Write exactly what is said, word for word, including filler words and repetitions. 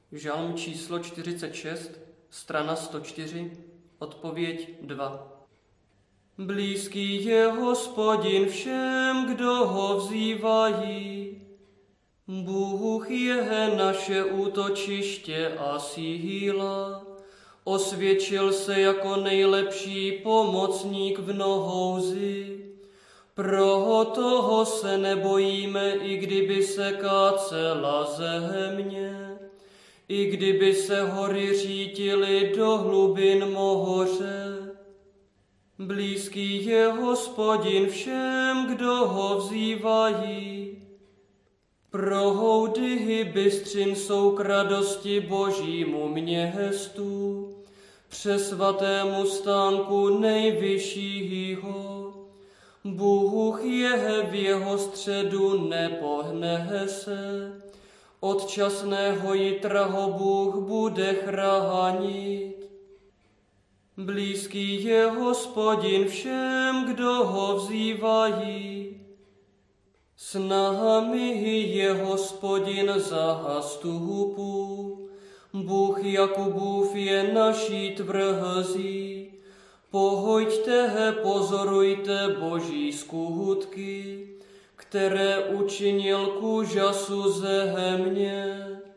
Žalm číslo čtyřicet šest, strana sto čtyři, odpověď dva. Blízký je Hospodin všem, kdo ho vzývají. Bůh je naše útočiště a síla. Osvědčil se jako nejlepší pomocník v nohouzi. Proto se nebojíme, i kdyby se kácela země, i kdyby se hory řítily do hlubin moře. Blízký je Hospodin všem, kdo ho vzývají. Prohoudy bystřin jsou k radosti Božímu městu, přesvatému stánku nejvyššího. Bůh je v jeho středu, nepohne se, od časného jitra ho Bůh bude chránit. Blízký je Hospodin všem, kdo ho vzývají. S námi je Hospodin zástupu, Bůh Jakubův je naší tvrzí. Pohoďte, pozorujte Boží skutky, které učinil k úžasu země.